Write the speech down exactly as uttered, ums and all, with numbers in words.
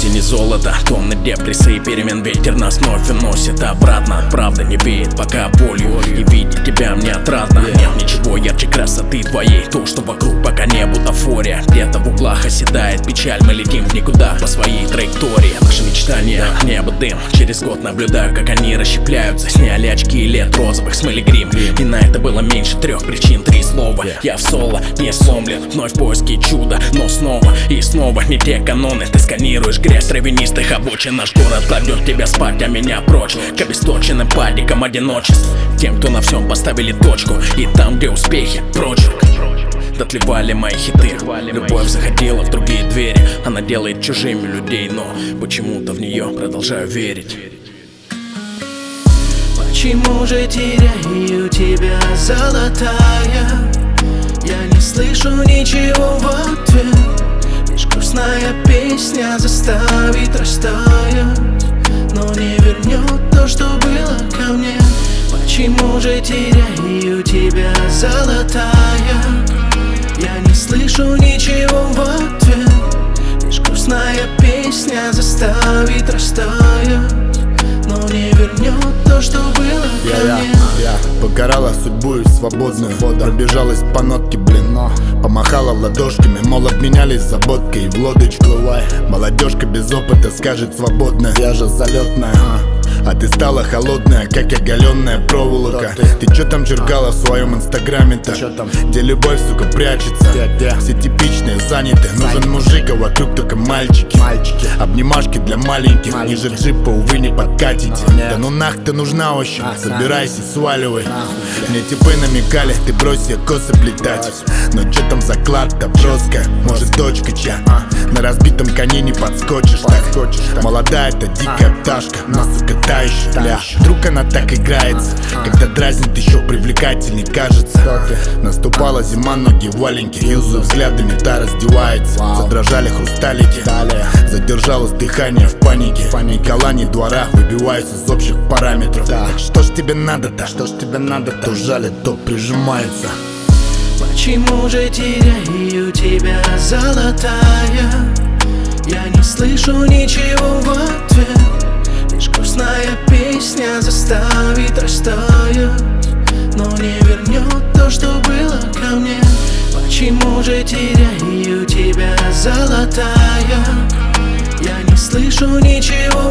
Осень и золото, тонны депрессии, перемен ветер нас вновь уносит обратно. Правда не веет пока болью, и видеть тебя мне отрадно. Нет ничего ярче красоты твоей, то, что вокруг пока не бутафория. Где-то в углах оседает печаль, мы летим в никуда по своей траектории. Наши мечтания, небо дым, через год наблюдаю, как они расщепляются. Сняли очки лет розовых, смыли грим, и на это было меньше трех причин, три слова. Я в соло, не сломлен, вновь в поиске чуда, но снова и снова не те каноны. Ты сканируешь грязь травянистых обочин. Наш город кладет тебя спать, а меня прочь к обесточенным падикам одиночеств. Тем, кто на всем поставили точку, и там, где успехи, прочерк. Дотлевали мои хиты, любовь заходила в другие двери. Она делает чужими людей, но почему-то в нее продолжаю верить. Почему же теряю тебя, золотая? Я не слышу ничего в ответ. Лишь грустная песня заставит растаять, но не вернет то, что было ко мне. Почему же теряю тебя, золотая? Я не слышу ничего в ответ. Лишь грустная песня заставит растаять, но не вернет то, что было ко я, мне. Я, я покарала судьбу и свободную, пробежалась по нотке, блин, но помахала ладошками, мол, обменялись заботкой. И в лодочку молодежка без опыта скажет свободно, я же залетная, а ты стала холодная, как оголенная проволока. Ты, ты чё там черкала в своем инстаграме-то? Где любовь, сука, прячется? Все типичные, заняты. Нужен мужик, а вокруг только мальчики. Мальчики. Обнимашки для маленьких. Ниже джипа, увы, не подкатите. Да ну нах ты нужна очень. Собирайся, сваливай. Мне типы намекали, ты брось я косы плетать. Но чё там заклад-то броская? Может дочка чья? На разбитом коне не подскочишь так. Молодая это дикая пташка, но, сука, та еще, бля. Вдруг она так играется, когда дразнит еще привлекательней кажется. Наступала зима, ноги валенки, юзаю взглядами, та раздевается. Задрожали хрусталики, задержалось дыхание в панике. Николани двора выбиваются из общих параметров. Так что ж тебе надо-то? Что ж тебе надо-то? То жалит, то прижимается. Почему же теряю тебя, золотая? Я не слышу ничего в ответ. Лишь грустная песня заставит растаять, но не вернет то, что было ко мне. Почему же теряю тебя, золотая? Я не слышу ничего